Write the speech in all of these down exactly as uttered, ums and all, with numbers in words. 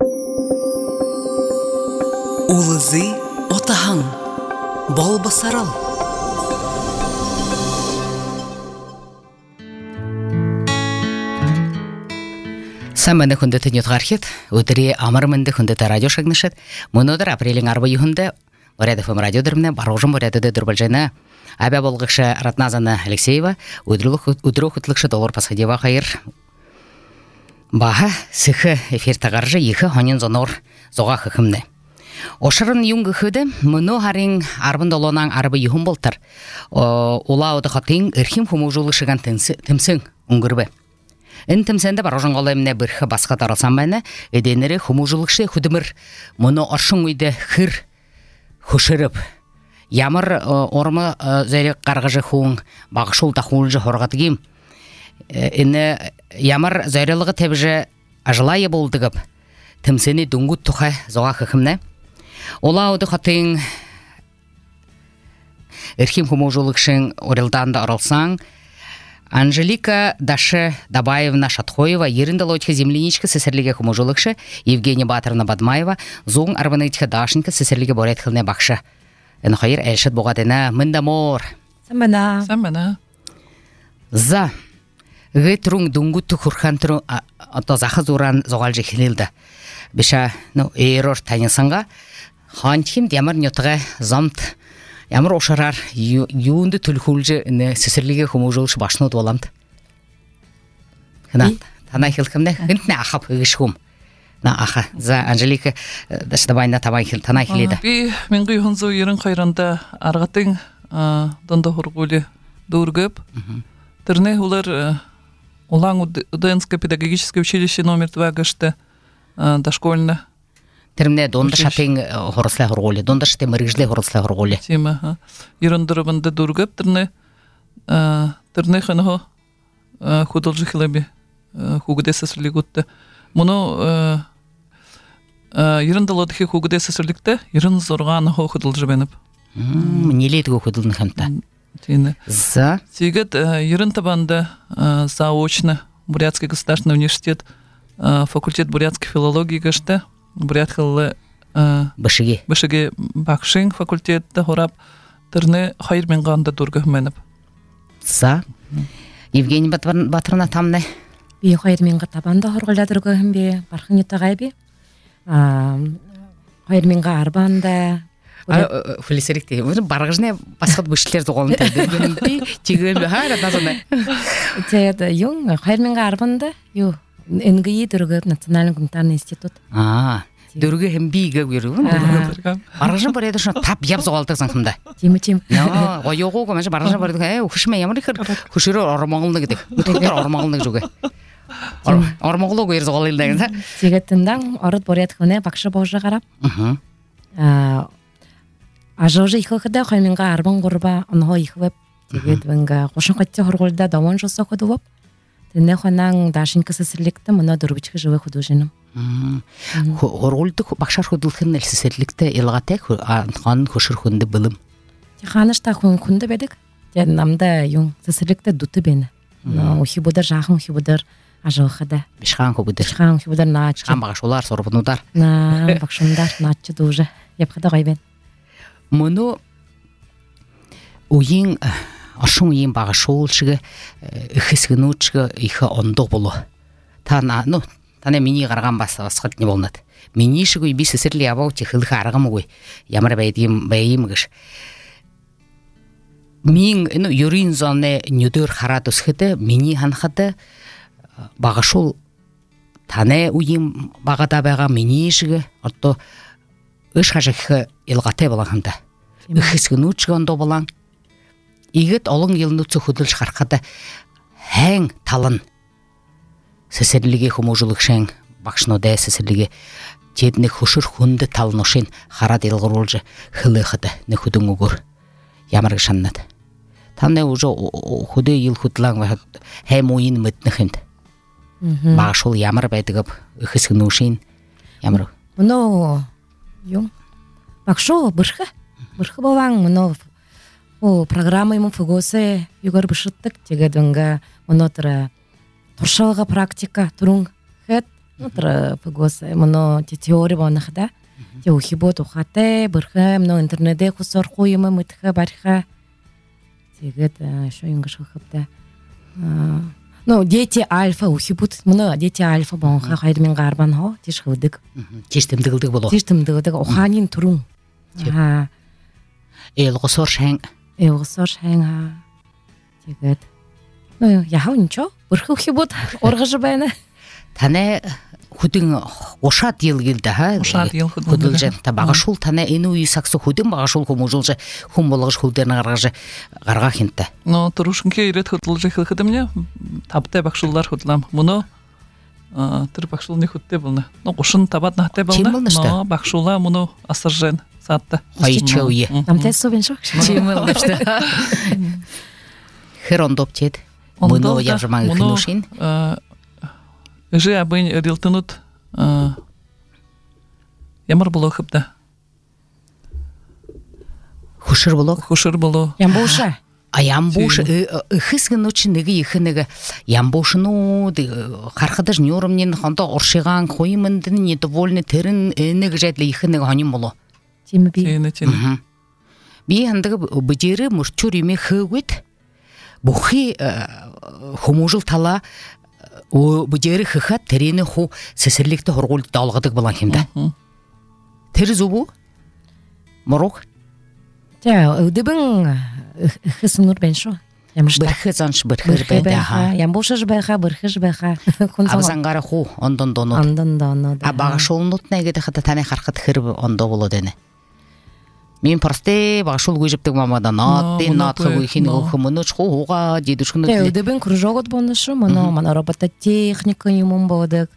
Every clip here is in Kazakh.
Улызы отаһың, бол басарал. Самманы хүнді түнет ғархет, өтірі амырмынды хүнді радио шагнышет, мұнодыр апрелің арбы юхынды, Боряд эф эм радиодырмны, барғжым Борядыды дүрбілжайны, әбә болғықшы Ратназаны Алексеева, өдірі құтлықшы долар пасхадева қайыр. Баға сықы эфир тағаржы екі ханин зонор зоға қықымны. Ошырын юңғы хүді, мұны ғарың арбын долонан арбы юхын болтыр. Ола оды қатың үрхим хумужулы шыған тімсің ұңғырбы. Ін тімсенді барғжын қолайымны бірхі басқа таралсан бәні, әденері хумужулықшы хүдімір мұны оршың үйді хыр хұшырып. Ямыр ормы зәрек қарғыжы хуң бағышыл тақуылжы хорғатығым. Іні ямыр зәрелігі тәбіжі ажылайы болдығып, тімсені дүңгіт тұқа зоға қықымны. Ола оды қатың үрхим хумужулықшың орелданды оралсаң, Анжелика Дашы Дабаевна Шатхоева, Еріндалотьха земляничка сесерліге хумужулықшы, Евгения Батырна Бадмаева, зоң арбанайтха Дашынка сесерліге боретхіліне бақшы. Әні қайыр әлшет боғадына мінда мор. Самбана. Самбана. За. Ғы тұрың дүңгітті құрхан тұрың ата зақы зұран зоғал жекілілді. Біша эйрор танысанға, хантхим демір нетіға замт, ямыр ошарар юынды түлхулжы сесерліге хумужулшы башыны оламды. Тана хилкімді, гінтіне ақап үгішхум. На аха, за Анжелика Дашдабайна табай хил, тана хиледі. Би мен ғйхынзу ерін қайранда арғатың донда хұрғулі дұргып. Тірне олар Улан Уденское педагогическое училище номер два гашты дошкольно. Тірімне донда шатың ғұрыслай ғұрғолі, донда шатың мұрғыжлай ғұрыслай ғұрғолі. Тима, еріндірібінді дұргып, тірне тірне қанығы худылжы хилаби хугуде сәсірлі ғутты. Мұны ерінділодығы хугуде сәсірлікті ерін зорғанығы худылжы бәніп. Нелейдігі худылны қамта? За? Тегет ерін табанды заочно Бурятский государственный университет, факультет бурятской филологии гашты, Бурятхылы Башыге. Башыге бақшың факультетті хорап, түріне қайыр мен ғанды дұрғы мәніп. За? Евгений Батырна тамны? Би қайыр мен ға табанды хорғылда дұрғы бе, барқын еттіғай бе. Қайыр мен ға арбанды. Фулисерикте, барғыжне басқат бүшілер зоғалын тәді. Тегіл бе, ха, Ратназаны? Тәді, юң, қайыр мен ға арбанды, ю. эн гэ и дұрғы Национальный гуманитарный институт. Аа, дұрғы hem биге көрі. Барғыжын бар еді шына тап еп зоғалтық заңқымда. Тимі, тим. Ойоғы көмәші барғыжын бар еді, ұқышыма ямыр екір, құшыры ормағылны кедік. Мұтқыдар ормағылны жүгі. Ормағылы көйір зоғалы елдеген. Тегеттіндан орыд борет көне бақшы баужы қарап. Ажаужы иқықыда қойменға арбан ғұрба, ұнғы иқывып, тегет венга қошын қатты ғұрғылда дауан жоса құды боп. Тенне хонан Дашинка сесерлікті мұна дұрбічкі жывы құду женім. Ғұрғылды бақшар құдылқын әлсесерлікті елғатек қанын көшір құнды білім. Қанышта құнды бедік, намда юң сесерлікті дуты бені. Ухи бұдар жағын, ухи бұдар ажауқыда. Бішқан құбыдар. Бішқан, ухи бұдар наатчы. Бішқан бағашолар, сорбынудар. На, бақшымдар, наатчы дұжы. Епқыда ғайбен. Мұны ойын ашың ойын бағашол шығы үхісігін өтшігі үйі ондық болу. Тана, ну, тана мені қарған басқат не болнады. Мені шығы үйбі сесірлі абау текілігі арғымы ғой. Ямыр бәйдейім ғыш. Мен юрин зоны нүдір қарат үсхіді, мені ханқыды бағашол тана ойын бағада бәға мені шығы орто үш қажықы елғатай болан қымда. Үхісігін өтшігі ондық болан. Игет олың елін өтсі құдыл шығарқады әң талын сесерліге хумужылық шәң бақшынода сесерліге тедіне құшыр хүнді талын ошын қарад елғыр олжы хылы қыды не құдың ұғыр ямырғы шаннады. Тамны уже құды ел құдылан әм ойын мүтіні қымды. Бағышол ямыр бәйдігіп үхісігін ошын ямыр. Мұны юң бақшол бұрқы бұрқы болаң мұны О, программа ему фугосе югар бышыттык тегеденге монотра торшалга практика турун хет Утра погос моно теория банахда. Те ухибот ухате бирхэ моно интернетде хусор хуйма мытха барха. Тэгээд шо ингиш хапта. Ну дети альфа ухибут моно дети альфа бонха хайрмин гарбан хо тиш худик. Тиш тэмдгэлдэг болоо. Тиш тэмдгэлдэг ухаанын түрүүн. Аа. Элгосор шайн. Элгосор шайн аа. Тэгээд ну яхав ничо бирхэ ухибут ургаж байна. Таны хүдэн ушаад ил гэлдэ хаа. Ушаад ил хөдөлж та багашул таны энэ үе сакс хүдэн багашул хүмүүжүүлж хүм болгож хүлдэр гаргаж гаргаах юмтай. Но турушинке ирээд хөдөлж их хэдэмнэ тавтай багшуулаар хөдлөм. Мөнөө тэр багшуулны хөдтэй болно. Но гушин табад нахтай болно. Но багшуулаа мөнөө асаржэн саатта. Хайчаа үе. Намтай сувэн шүү. Чимэл дэвтэ. Хэрондопчэд. Мөнөө явжмаг хнушин. Же абын рилтынут ямар болоо хапта. Хушыр болоо. Хушыр болоо. Ямбуша. А ямбуш хэсгэн үчи нэг их нэг ямбушну харахадаж нюромнин хондо уршиган хуймэнд недовольны тэрэн нэг жадлы их нэг хоним болоо. Тийм би. Тийм тийм. Би хандаг бижэрэ мөрчүр юм хэгвэт бүхий хүмүүжил тала О бижэрэ хэхат тэрийн ху сэсэрлэгтэй хургуулд доолгодог болон хэмдэ. Тэр зүбүү? Морог? За өдөбөн хэсэнүр бэн шүү. Ямар ч бэрхэ занш бэрхэр байна хаа. Ямбушж байха бэрхэж байха. Авсангара ху ондон донод. Ондон донод. А багашуулнууд нэгэд хата таны харахад хэр ондоо болоод байна. Мин простэ багашуул гүйжбдэг мамада наад дин наад хөө хин хөөмөнөч хууга жидүшгнөд. Тэ өдөбөн кружогод бонш шүү. Моно мана робототехника юм бодог.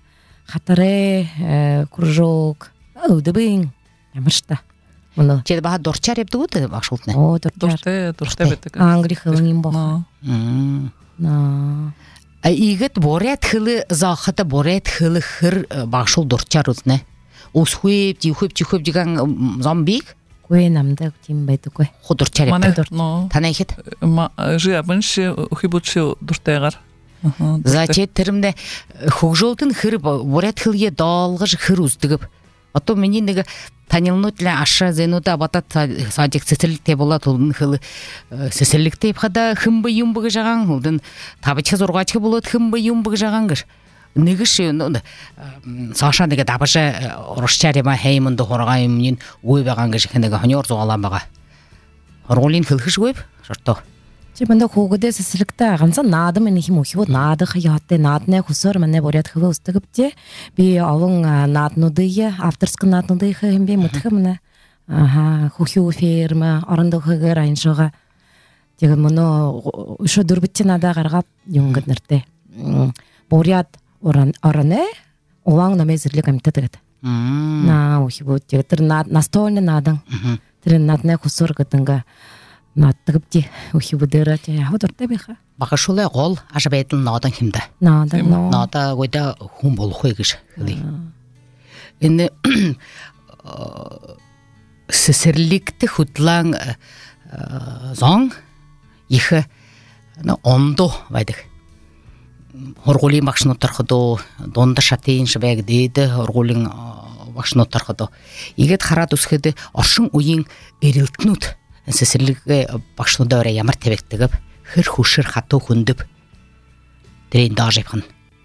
Хатарэ кружок. Өдөбөн ямар ч та. Моно. Чи баха дурчаар явдаг үү багашуултны? Оо дурчаар. Дуртай дуртай байдаг. Англихын юм боо. Мм. На. А игет борят хылы захата борят хылы хэр багашуул дурчаар үзнэ. Усхүйп жихүйп жихүйп жиган зомбиг Гүй намдаг тийм байдаггүй. Худурчаар явдаг. Танай ихэд? Же абынш ухибутш дуртайгаар. Зачет тэрмнэ хөгжүүлтэн хэр бурят хылье доолгож хэр үздэгв. Одоо миний нэг танилнуудлаа аша зэнуда батат садик цэцэрлэгтэй болоод хөлн хэл сэсэрлэгтэй хада хэмбэ юм бэг жагаан хөлн тавч зургаач болоод хэмбэ юм бэг жагаан гэр нэгш цаашаа нэг давшаа уршчаар юм хаймд хургаа юм ин үе байгаа гэж нэг хонёр зугаалаа байгаа. Хургуулын хэлхэшгүй шортоо. Чи банда хөөгдөөс сэсэлэгтэй ганцхан наадам энэ юм өөхөд наадах яатэ нааднаа хөсөр манэ бурят хөвөө өстөгвчээ би овон нааднуудыг авторск нааднуудыг юм би мутхэмнэ аха хөхөө ферма орондохогоор аншгаа тэгээ мөнөө өшө дөрбөч надаа гаргап юнгад нэртэй бурят орон ороне улаан намэзэрлэг амтдаг наа өөхөө тэгээ тэр настольны наадан тэр нааднаа хөсөр гэдэнга Надгабди ухибудэрэ яа дуртай байха. Багашуулаа гол аш байдал ноодан хэмдэ. Ноодан ноо. Ноодаа гойда хүн болох вэ гэж хэлий. Энэ сэсэрлэгт хөдлөн зон их ондоо байдаг. Хургуулын багшнууд тархад дунд шатын шбэг дээд хургуулын багшнууд тархад игээд хараад үсгэд оршин үеийн эрэлтнүүд сэсэрлэг багшнуудаараа ямар тавигддаг хэр хөшөр хатуу хөндөв тэрийн дааж явах нь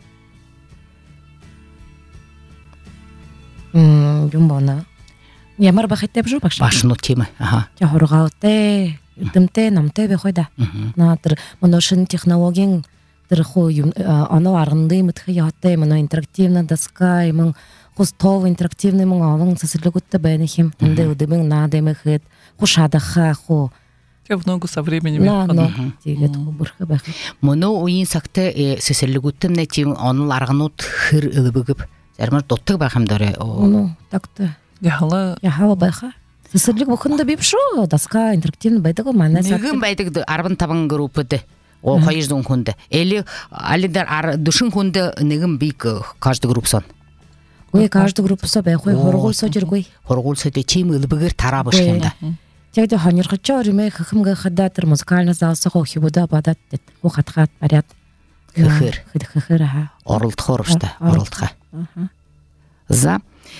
м юм бона ямар бахтай биш багш багшнууд тийм аа я хургаатай эдэмтэй намтай байх байда наа тэр моношин технологийн тэр хуу оно арганды мэдхэ яатай моно интерактивна доска юм хостов интерактивны мөн аван сэсэрлэгүүдтэй байна хэм тэндээ өдөбөн наа дэмэхэд хушадаха ху Я много со временем. Тэгээд бүрхэ байх. Мөнөө үеийн цагт сэсэрлэгүүдтэй нэг тийм онол арганууд хэр өвгөв зармаар дутдаг байх юм дээрээ. Мөнөө тагта. Яхала яхаа байха. Сэсэрлэг бүхэндээ бив шүү. Даска интерактивны байдаг манай сад. Нэгэн байдаг арвантаван группэд. О хоёр зуун хүнд. Эли алидар душин хүнд нэгэн биг каждый группсон. Ой каждый группсоо байх вэ? Хургуулсоо жиргүй. Хургуулсоо тийм өлбөгээр тараа баш юм да. Тэгээд хонирхочоор юм хэмгээ хадаа тэр музыкальный залсаа хөвдөө бадаад хуу хатхаад бариад хөхөр хөхөр хаа оролдохоор штэ оролдохаа За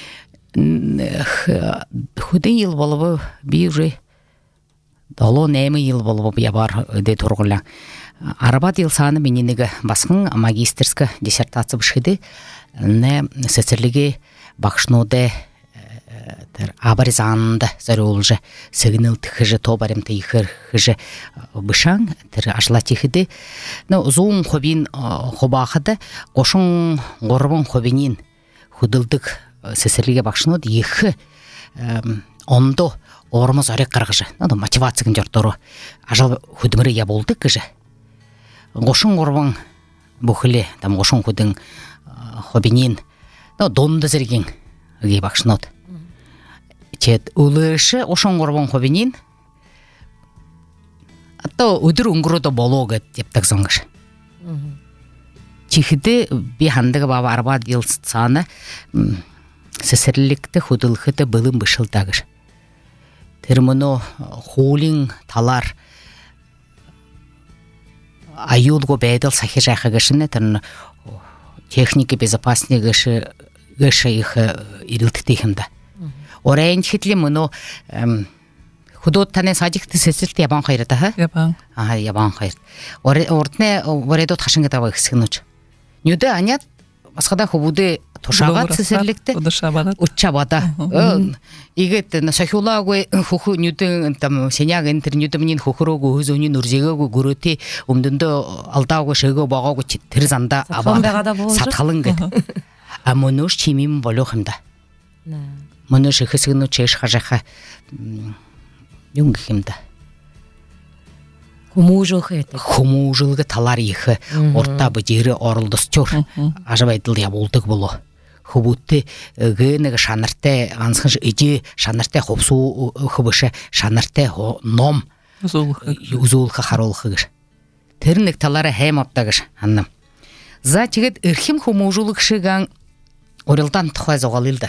худын ел болобы би уже дало неме ел болобы я бар де тургула. Арабат ел саны мененеге баскын магистерска диссертация бышыды. Не сесерлиге бакшноде тер абаризанда зарулже сигнал тхже тобарем тихер хже бышан тер ашла тихиде. Но зун хобин хобахада кошун горбон хобинин худылдык сесерлиге бакшнод ехи ондо ормоз арек каргыжы. Ну мотивациян жортору ажал худмыры я болдык кыжы. Гошун горбон бухле там гошун худын хобинин но донда зерген ге бакшнод. Чет улышы ошон горбон хобинин ато өдөр унгуруда болого деп таксонгыш. Чихиде би хандыга баба арба ел саны сесерликте худылхыты былым бышылтагыш. Термоно холин талар аюлго бедел сахижахагышны тен техники безопасности гышы гышы их ирилтихинда. Орен хитли муно худот тане садикты сесерт ябан хайрата ха? Ябан. Ага, ябан хайрат. Оре ортне оредот хашынга таба хсынуч. Нюде анят баскада хубуды тошагат сесерликте. Уччабада. Игет на сахулагы хуху нюде там сеняг интер нюде минин хухурогу хузуни нурзегогу гурути умдундо алтагы шего багагы тирзанда аба. Саталынга. А монуш чимим болохымда. Монуш хсыгну чеш хажаха юнгхимда. Хумужылхы. Хумужылгы талар ихы орта бежери орылдыстыр. Ажабайдыл я болдык боло. Хубутты гыныг шанарте ансхыж иди шанарте хопсу хыбышы шанарте ном узулхы харолхыгыш. Тернек талары хэм аптагыш анным. За тигет эрхим хумужылык шыган орылдан тхай зогалылды.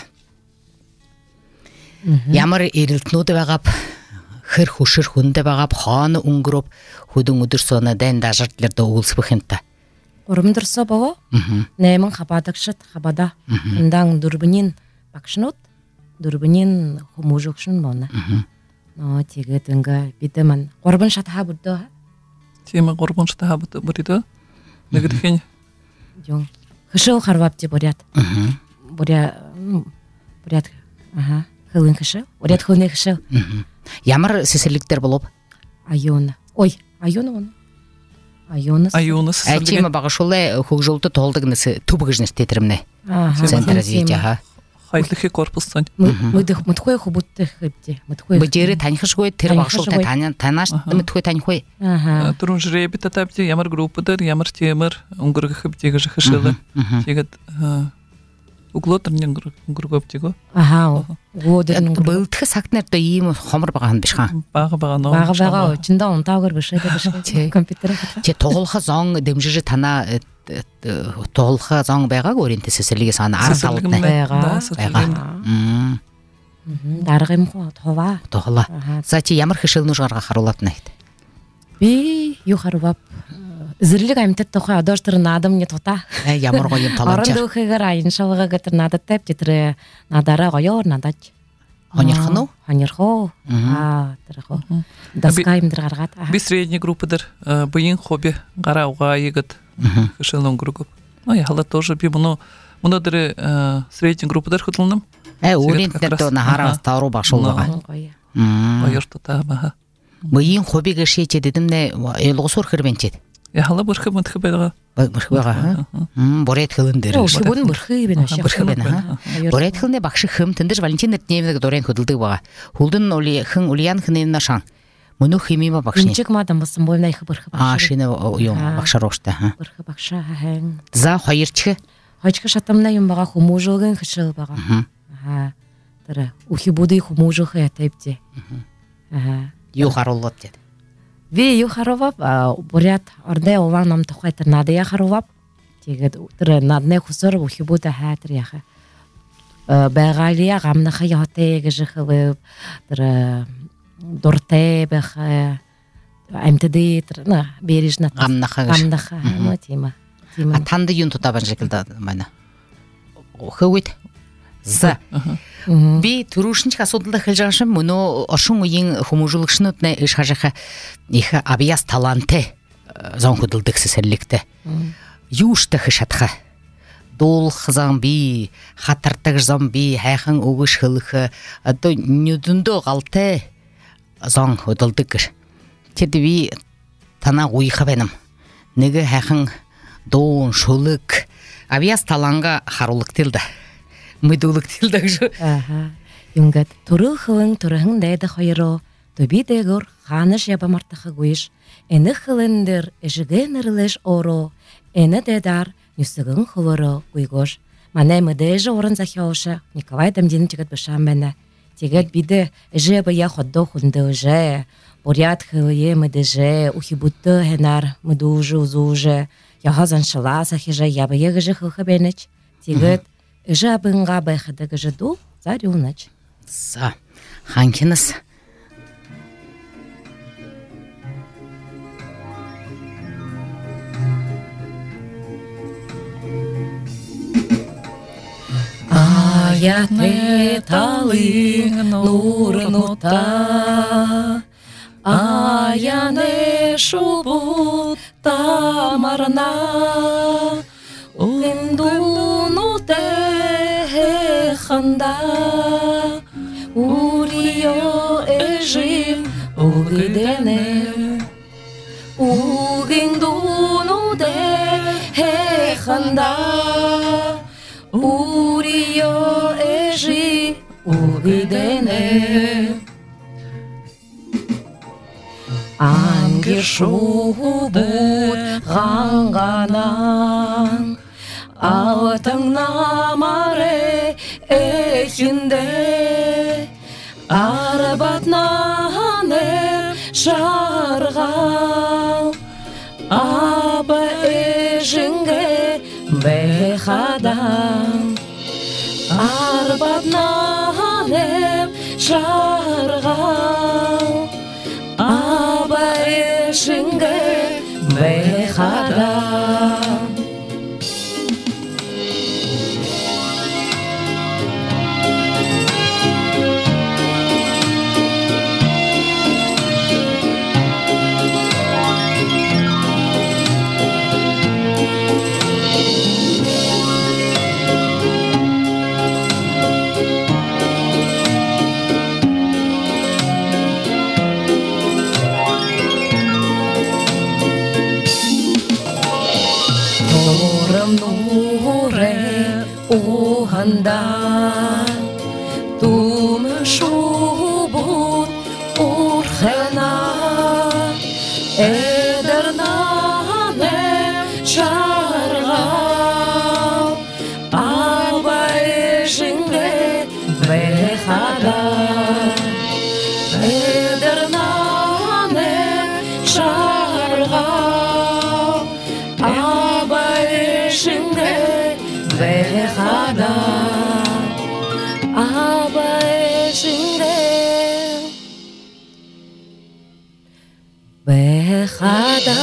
Ямар эрилтнуды багап хыр хушыр хунде багап ханы унгроп худун удыр сона ден дажартлерде угулсбыхынта. Орымдырса бао, нәймін хабадакшыт хабада, ындан дурбынин бакшынот, дурбынин хумужукшын боны. Но тегет үнгі бітімін. Орбын шатаға бұдды? Тема орбын шатаға бұдды? Нәгірген? Жон. Хышыл харвап де борят. Борят, борят, ага. Хылын хышыл, борят хылны хышыл. Ямар сесерликтер болып? Айона. Ой, айона оны. Айоныс. Айоныс. Әчима бағышулы хұғжылты толдығынысы тубығыжныз тетерімне. Центр развития. Хайтлыхи корпустан. Мытхой хубутты хыпте. Бөдері таньхыш қой, тері бағышул танаш мытхой таньхой. Тұрын жребі татапте, ямар группыдыр, ямар темір, ұңғырғы хыптегі жықышылы. Тегет углотырнен ұңғырғы Ага, ғодырын ұңғырғы. Бұлтығы сақтынерді ейім қомыр бағаған бішқан. Бағы баған. Бағы бағау, чында он тағыр бішеді бішкі компьютері. Те тоғылға зоң дымжыжы тана тоғылға зоң байға көрінті сесіліге саны арсалытны. Байға. Дарғым тоға. Тоғыла. Зати ямар хышыл нужарға қарулатын айды? Би юхарвап. Зірлік әмтет тоқы адоштырын адым не тота. Ямар ғойым таланчар. Орынды ұқығыр айын шалығы ғытыр надат тәп детірі надары ғойор надач. Хонерхану? Хонерхо. А, тырхо. Даскайымдыр ғарғат. Би средний группыдыр. Бұйын хобби ғарауға егіт. Хышылын групп. Ну, я хала тоже би мұны мұны дыры средний группыдыр хытылыным. Ә, өрентнерді нахара астауру бақшылыға. Ойыр тота баға. Бұйын хобби ғышы ете дедімне елғысыр кірбенчет. Я хала бұрқы мұнтықы бәліға. Бұрқы бәға, борет хылындыр. Шыбын бұрқы бен ашы. Бұрқы бен, борет хылынды бақшы хым, тіндір Валентин әртіневіндегі дорен хөділді баға. Хулдың хың ұлиян хыневін ашан. Мұны хымима бақшыне. Үнчек мадам басым бойын айқы бұрқы бақшы. А, шыны ойын бақшы рошты. Бұрқы бақшы, әң. За хайырчы? Хайчқы шатамна юм баға хуму жылғын хышыл баға. Тыры, ухи буды хуму жылғы әтәйіпте. Юғар олот деді. Ви юхаровап, борят орде олан нам тухайтыр надыя харовап. Тегет тыры надне хусор ухи буды хәтір яхы. Бәғалия ғамнықы ятеге жықылып, тыры дорте бәқы, әмтіді тыры бережнат. Ғамнықы Ғамнықы, тема. Танды юн тұтабан жекілді мәні? хөвөд за би түрүүшинч асуудалд хэлж байгаа шин мөнөө оршин үеийн хүмүүжүүлэгчнүүд нэ иш хажиха их авьяас талантай зон хөдөлдөг сэсэрлэгтэй юуштай шатха дуулах зам би хатардаг зам би хайхан өгөш хөлөх одоо нүдэндөө галтай зон хөдөлдөг гэр тэд би танаа уйха байна нэг хайхан дуун шөлөг авьяас таланга харуулагдтал да мэдүүлэгтэл да гэж аха юнгад төрөхөн төрөхөн дайдах хоёроо төбидээгөр ханаш ябамартахагүйш энэх хлендер эжгэнэрлэш оро энэдэдар нүсгэн ховоро гүйгош манай мэдэж орон захиоша Николай Дамдинчигт башам байна тэгээд бид эжэба я ходдо хүндэж порядх е мэдэж ухибутто хэнар мэдүүж үзүүж яхазан шаласа хижа яба ягж хөхбэнэч тэгээд эжабынга байхдаг жду зарюнач за ханкинас Аятне талын нурнута Аяне шубут тамарна Уиндуну те ханда Урио эжим угидене Уиндуну те ханда Урио эжи угидене Ангешубут ганганан Алтыңна маре эхинде Арбатнане шаргал Аба эжинге бехадан Арбатнане шаргал Аба эжинге бехадан Uhanda tum shubut urkhana ederna ne sharga abaishinge behada ederna ne sharga abaishinge behada abaishinge behada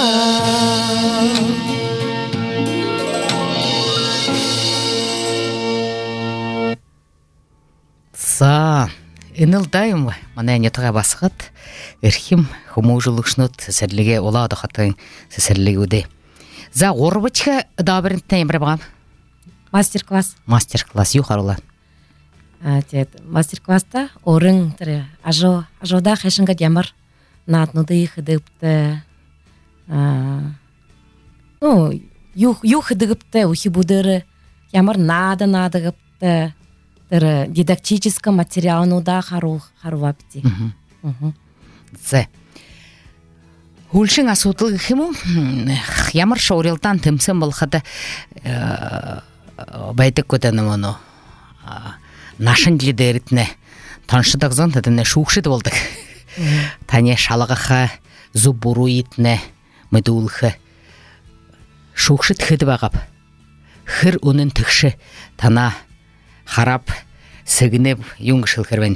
за энэлдайм манай нятга басхат эрхим хүмүүжүүлэгчнүүд сэсэрлэгээ улаад хатын сэсэрлэгүүдээ за гурвачка даабарынтай ямар байгаа мастер-класс мастер-класс юу харуулаа а тэгээд мастер-класста орон тэр ажо ажода хэшингэд ямар нааднууд их дэвтэ а ну юу юу дэвтэ ухибудэр ямар наада наадагэвтэ тэр дидактический материалнуудаа харуу харуувапти за хүлшин асуудал гэх юм уу ямар шуурилдаан тэмсэн болоход байдаг гэдэг юм уу нашин лидеритнэ таншдаг зон тэднэ шүүгшэд болдог таны шалгах зүб буруитнэ мэдүүлэх шүүгшэд хэд байгаа хэр үнэн тэгш танаа харап сэгнэв юм гişэлхэр байна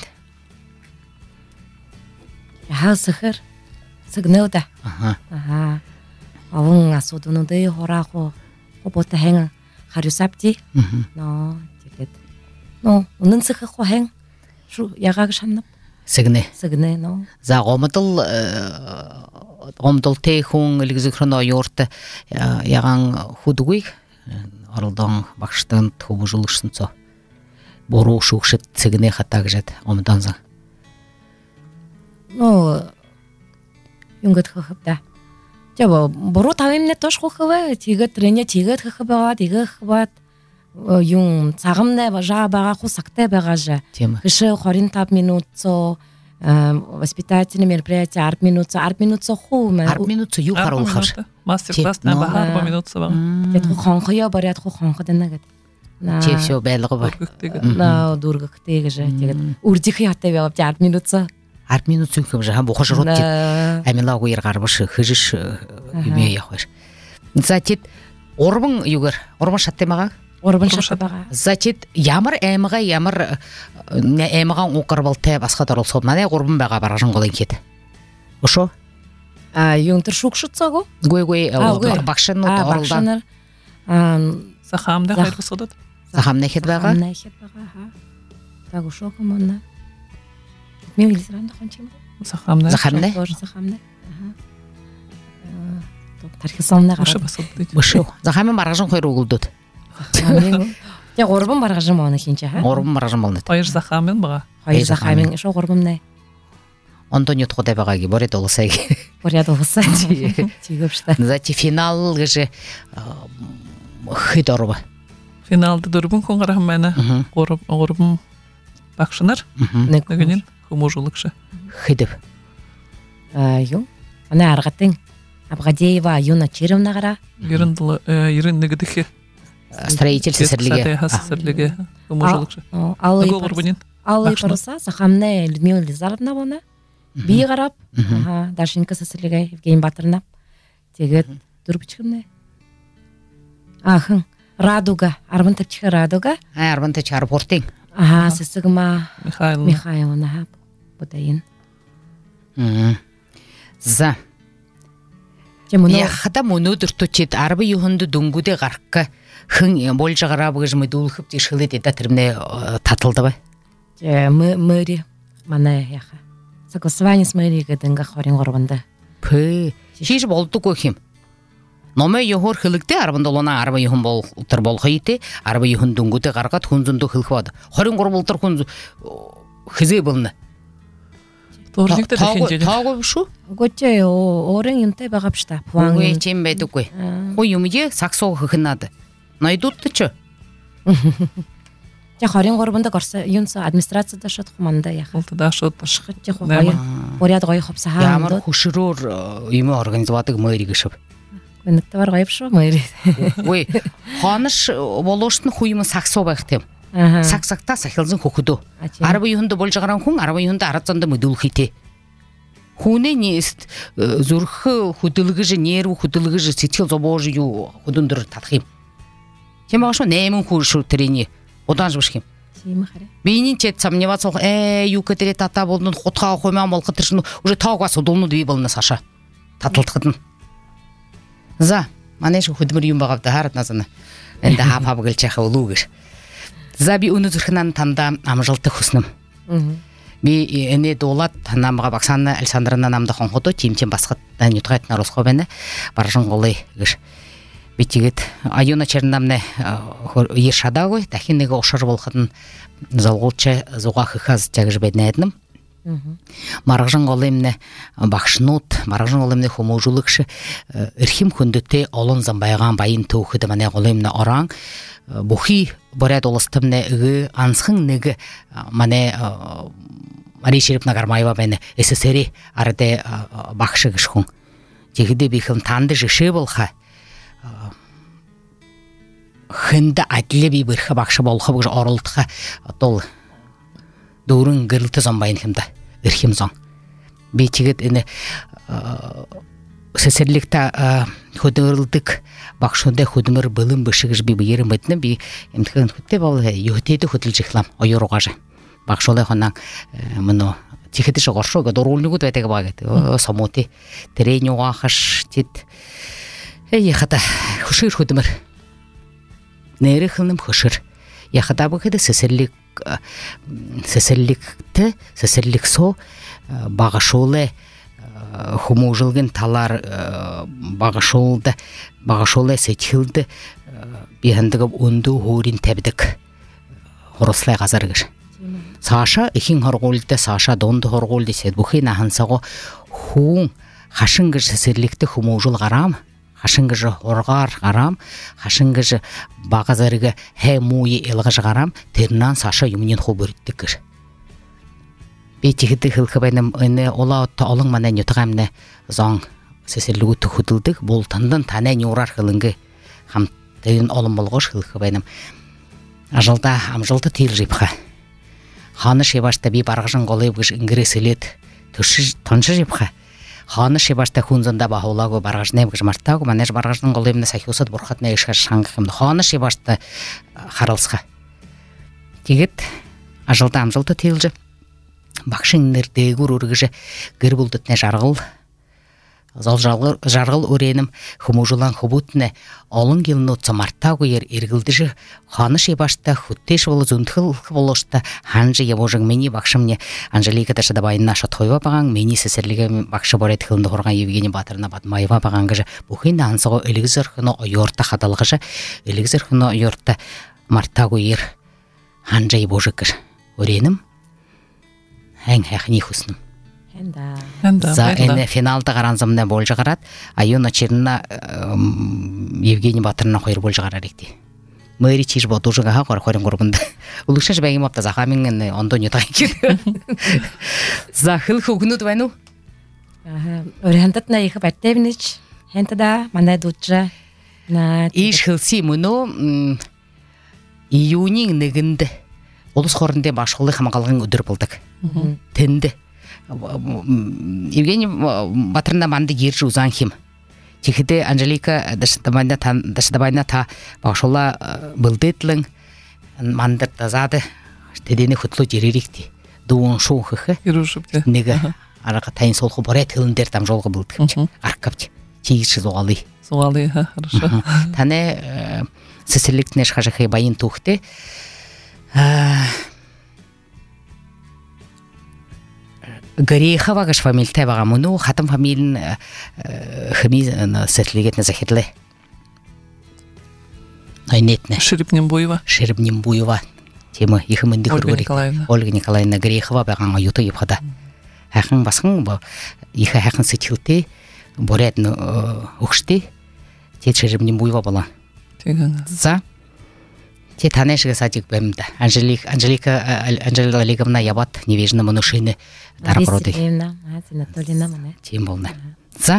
яасахэр сэгнэвда аха аха авун асууднуудыг хораахо хобота хэн хариусапти но но унын сыхы хохэн шу ягаг шаннап сигне сыгне но за гомдол гомдол те хүн илгизэхрэн оёрт яган худугуй оролдон багштан төвжүүлгшэнцөө боруу шүүгшэт сигне хатагжат гомдонза но юнгат хахта жаба боруу тавимне тош хохова тигэт рене тигэт хахбаа тигэх бат юм цагамнэ бажа бага хусакте багажа кышы хорин тап минутцо воспитательные мероприятия арт минутцо арт минутцо хум арт минутцо ю харулхар мастер-класс на бага арба минутцо ба тет хонхоё барят хонходенагат на че всё байлыгы бар на дургактегже тегет урдих ятте беп арт минутцо арт минутцо кем жа бохош рот амилагу яргарбыш хыжыш юме яхваш затит орбун югар орбун шаттемага орбун шаттемага затит ямар эмага ямар эмага укарбалте баска таралсо мане орбун бага баражын голын кет ошо а юнтер шукшутсагу гой гой бакшын орулдан сахамда хайрсодот сахамна хет бага сахамна хет бага ха так ошо комонна мен илсран хончим сахамна сахамна сахамна тархисанна ошо басот ошо захамын баражын койрулдут я орбун баражын моны хинче ха орбун баражын болны айыр захамын бага айыр захамын ошо орбунна Антонио тходе багаги борет олсаги борет олса тигөпшта зати финал гже хидорба финалда дөрбүн коңгара мана орб орбун бакшынар негенин хумужулыкшы хидеп ю ана аргатын Абгадеева Юна Черевнагара Ерындылы ерин негедихи строительство серлиге серлиге хумужулыкшы аллы горбунин аллы парса сахамне Людмила Лизаровна бона би гарап ага Дашенька серлиге Евгений Батырна тегет дурбичкымне ахын Радуга арбантачка Радуга арбантач арпортин ага сесигма Михаил Михайловна Будайын за я хата монодор точит арбы юхунду дунгуде гаркка хын болжагара быж мыдулхып тишылы деда термне татылды ба же мы мэри мана яха согласование с мэри гэденга хорин горбанда пы шиш болду кохим номе йохор хылыкте арбандолона арбы юхун бол утыр болгойте арбы юхун дунгуде гаргат хунзунду хылхвады хорин горбултыр хун хизе болны Торникте дехенжели. Тагы шу? Гоче орен юнте багапшта. Ой, чем бедукой. Ой, юмге саксо хынады. Найдут-ты чё? Я харин горбанда гарса юнса администрацияда шат хуманда яха. Олтада шат шат те хогай. Поряд гой хопса ха. Ямар хушурор юме организоватыг мэриг гişib. Өнөктө бар гайып шу мэри. Ой, ханыш болоштун хуймы саксо байхтем. Саксакта сахилзын хөхөдөө. Арбы юхунду болжагаран хүн арбы юхунду арацанда мүдүлхите. Хүнэ нест зүрх хөдөлгөж нерв хөдөлгөж сэтгэл зобож юу хөдөндөр талах юм. Чем башо нэмэн хүш трени удаанж бишхим. Тийм хараа. Бинин чет сомневаться э юу кэтрэ тата болдун хутгаа хойман болготыршны уже таагаас удулнууд бий болно саша. Таталтгадна. За, манайш хөдмөр юм багавда харат назана. Энде хап хап гэлчэх улуугэр. Заби өнөзөрхнан танда амжилтты хүснэм. Би эне долат намга Баксанна Александровна намда хонходо тимтем басгат нютгайт нарусхо бене баржын голый гыш. Битигет Аюна Чернамне ешадагой тахинеге ошар болгон залгулча зугах хаз тягыш беднеднем. Маргжын голымне бакшнут, маргжын голымне хоможулыкшы эрхим хүндөтө олон замбайган байын төөхөдө мане голымне оран бухи боряд олыстымне ығы ансхын неге мане Мария Черепна Гармаева бәне СССР арде бақшы гышхун. Жегіде бейхім танды жышы болха. Хынды әділі бей бірхі бақшы болха бұғыш орылдыға дол дұрын гырлты зомбайын хымда. Ирхим зон. Бейтігет іні сесерлікті хөдірілдік бақшында хөдімір білім бішігіш бей бейерім бәдіне бей емтіген хөтте бол юхтейді хөтіл жихлам ойыр оғажы. Бақшолай қонан мұны тихеті шығаршы өгі дұрулынығы дәтегі бағет. Самоты терейні оғақыш тет ехата хүшір хөдімір. Нәрі қылным хүшір. Ехата бұғыды сесерлік сесерликті, сесерлик со бағашолы хумужылгын талар бағашолды, бағашолы сетхилді бихандығып онду хорин тәбдік хорослай қазарғыр. Саша ихин хорголды, Саша донды хорголды сет бұхин ахансаго хуң хашынгыр сесерликті хумужыл ғарам, хашынгыжы хоргар гарам, хашынгыжы багазарыга хэ муи элгыж гарам, тернан Саша юмнен хобырттыкыр. Бетигиди хылкыбайным эне олаутта олың манен ютагамне зоң сесерлигу тухудылдык болтандан тане нюрар хылынгы хам тыйын олым болгош хылкыбайным. Ажылда амжылды тил жипха. Ханы шебашта би баргыжын голыйбыш ингреселет түші тоншы жипха. Ханы шебашта хунзанда бахулагу баргажнем гжмартагу манеж баргажның голымны сахиусат бурхатна ишка шаңгым. Ханы шебашта харылсха. Тигит ажылда амжылды тилжи. Бакшыңнер дегур ургыжы гыр булдытне жаргыл. Зал жаргыл жаргыл уреним хумужулан хубутне олың гилны цамартагу ер иргилдижи ханы шебашта хуттеш болу зунтхыл болошта ханжы ебожың мени бакшымне Анжелика Ташадабайна шатхойва багаң мени сесерлиге бакшы борет хылынды хорган Евгений Батырна Батмаева багаң гыжы бухин ансыго элигзер хыно ойорта хадалгыжы элигзер хыно ойорта мартагу ер ханжы ебожыкыр уреним хэн хэхни хусным. За эне финалда гаранзамна болжы гарат, айона черна Евгений Батырна хойр болжы гарар экти. Мэри чиж бодужыга ха кор хорин горгунда. Улукшаш бәгим апта захамин ондо нютан кит. За хыл хугнут вайну. Ага, орхантат на их баттевнич. Хентада мана дуча на иш хылси муну июнин нэгинде. Олус хорынде башылы хамгалгын өдөр булдык. Тенде. Евгений Батырна манды гиржи узан хим. Тихиде Анжелика Ташадабайна та Ташадабайна та башыла былдетлин мандыр тазады. Тедени хутлу жерерикти. Дуун шоу хыхы. Ирушыпты. Неге арага тайын солху борет хылындер там жолғы былдыкчы. Аркапчы. Чигиши зоғалы. Зоғалы, хорошо. Тане сесерликтне шхажахы байын тухты. Горехова гаш фамилия бага муну хатам фамилин хми сетлигетне захитле. Айнетне. Шеребнембуева. Шеребнембуева. Тема ихминди Ольга Николаевна. Ольга Николаевна Горехова бага юту епхада. Хахын баскын бу иха хахын сетилте боретно ухшти. Те Шеребнембуева бала. Теган. За те танешига садик бэмда. Анжелика Анжелика Анжелика Олеговна ябат невежно манушины тарпроды. Анатольевна, Анатольевна мане. Тем болна. За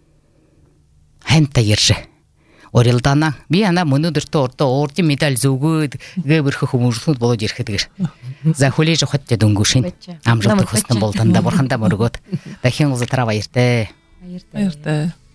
хэнта ерже. Орелдана би ана мунудырты орто орти медаль зугуд гэбэрхэ хумужсуд боло жерхэдгэр. За хулежо хотте дунгушин. Амжалты хустан болтанда борханда мөргөт. Дахин уза трава ерте. Айрта. Айрта.